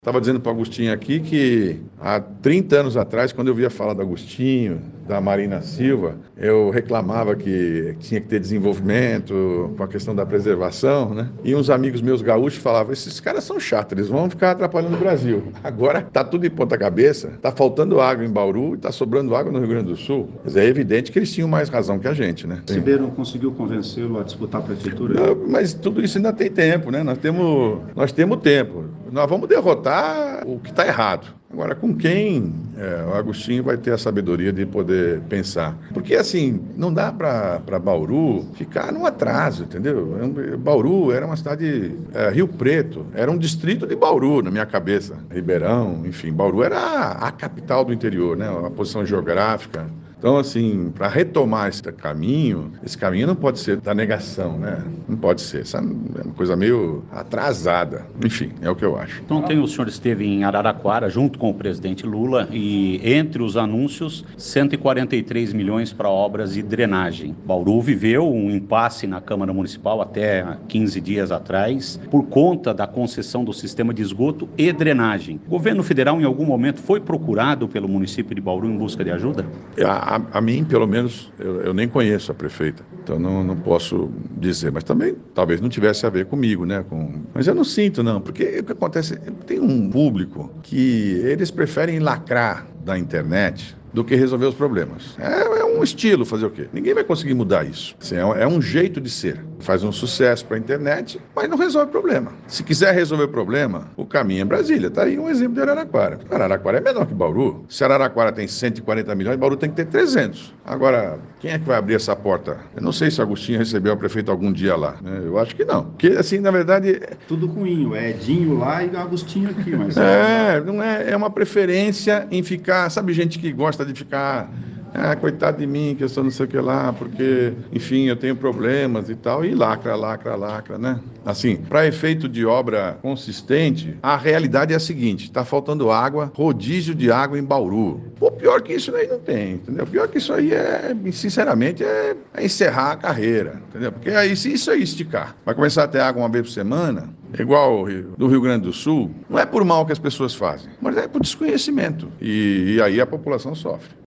Estava dizendo para o Agostinho aqui que há 30 anos atrás, quando eu via falar do Agostinho, da Marina Silva, eu reclamava que tinha que ter desenvolvimento com a questão da preservação, né? E uns amigos meus gaúchos falavam, esses caras são chatos, eles vão ficar atrapalhando o Brasil. Agora está tudo de ponta cabeça, está faltando água em Bauru e está sobrando água no Rio Grande do Sul. Mas é evidente que eles tinham mais razão que a gente, né? Ribeiro conseguiu convencê-lo a disputar a prefeitura? Não, mas tudo isso ainda tem tempo, né? Nós temos tempo. Nós vamos derrotar o que está errado. Agora, com quem o Agostinho vai ter a sabedoria de poder pensar? Porque, assim, não dá para Bauru ficar num atraso, entendeu? Bauru era uma cidade, Rio Preto, era um distrito de Bauru, na minha cabeça. Ribeirão, enfim, Bauru era a capital do interior, né? A posição geográfica. Então, assim, para retomar esse caminho não pode ser da negação, né? Não pode ser. Essa é uma coisa meio atrasada. Enfim, é o que eu acho. Então, o senhor esteve em Araraquara junto com o presidente Lula e, entre os anúncios, 143 milhões para obras e drenagem. Bauru viveu um impasse na Câmara Municipal até 15 dias atrás por conta da concessão do sistema de esgoto e drenagem. O governo federal, em algum momento, foi procurado pelo município de Bauru em busca de ajuda? A mim, pelo menos, eu nem conheço a prefeita, então não posso dizer, mas também talvez não tivesse a ver comigo, né? Mas eu não sinto, não, porque o que acontece, tem um público que eles preferem lacrar da internet do que resolver os problemas. É um estilo fazer o quê? Ninguém vai conseguir mudar isso. Assim, é um jeito de ser. Faz um sucesso para a internet, mas não resolve o problema. Se quiser resolver o problema, o caminho é Brasília. Está aí um exemplo de Araraquara. Araraquara é menor que Bauru. Se Araraquara tem 140 milhões, Bauru tem que ter 300. Agora, quem é que vai abrir essa porta? Eu não sei se Agostinho recebeu a prefeita algum dia lá. Né? Eu acho que não. Porque, assim, na verdade... Tudo com Inho. É Edinho lá e Agostinho aqui. Mas não é uma preferência em ficar... Sabe, gente que gosta de ficar... coitado de mim, que eu sou não sei o que lá, porque, enfim, eu tenho problemas e tal, e lacra, né? Assim, para efeito de obra consistente, a realidade é a seguinte, está faltando água, rodízio de água em Bauru. Pô, pior que isso aí não tem, entendeu? Pior que isso aí sinceramente, é encerrar a carreira, entendeu? Porque aí, se isso aí esticar, vai começar a ter água uma vez por semana, igual do Rio Grande do Sul, não é por mal que as pessoas fazem, mas é por desconhecimento, e aí a população sofre.